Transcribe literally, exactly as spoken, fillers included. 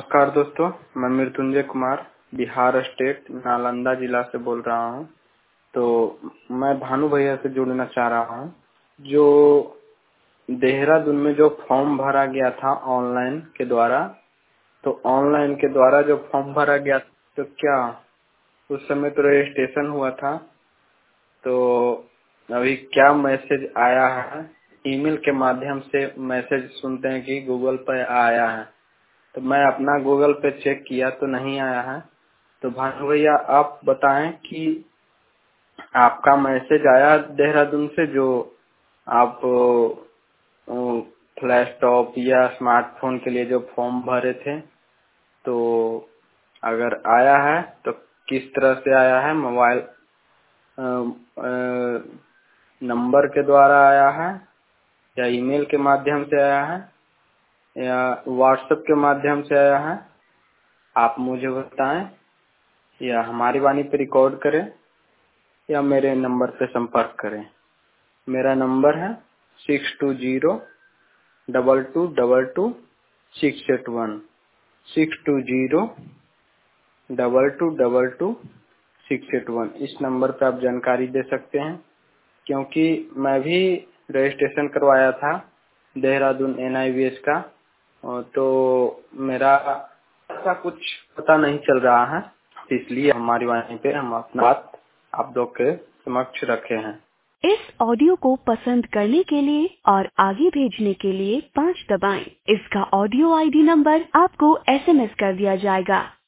नमस्कार दोस्तों, मैं मृत्युंजय कुमार बिहार स्टेट नालंदा जिला से बोल रहा हूं। तो मैं भानु भैया से जुड़ना चाह रहा हूं। जो देहरादून में जो फॉर्म भरा गया था ऑनलाइन के द्वारा, तो ऑनलाइन के द्वारा जो फॉर्म भरा गया, तो क्या उस समय तो रजिस्ट्रेशन हुआ था, तो अभी क्या मैसेज आया है? ईमेल के माध्यम से मैसेज सुनते हैं कि गूगल पे आया है, तो मैं अपना गूगल पे चेक किया तो नहीं आया है। तो भानु भैया आप बताएं कि आपका मैसेज आया देहरादून से, जो आप फ्लैशटॉप या स्मार्टफोन के लिए जो फॉर्म भरे थे, तो अगर आया है तो किस तरह से आया है? मोबाइल नंबर के द्वारा आया है या ईमेल के माध्यम से आया है या व्हाट्सएप के माध्यम से आया है? आप मुझे बताएं, या हमारी वाणी पे रिकॉर्ड करें या मेरे नंबर पे संपर्क करें। मेरा नंबर है six two zero double two double two six eight one six two zero double two double two six eight one. इस नंबर पे आप जानकारी दे सकते हैं, क्योंकि मैं भी रजिस्ट्रेशन करवाया था Dehradun N I V S का, तो मेरा ऐसा कुछ पता नहीं चल रहा है, इसलिए हमारी वाणी पे हम अपना बात आप लोग के समक्ष रखे हैं। इस ऑडियो को पसंद करने के लिए और आगे भेजने के लिए पाँच दबाएं। इसका ऑडियो आई डी नंबर आपको एस एम एस कर दिया जाएगा।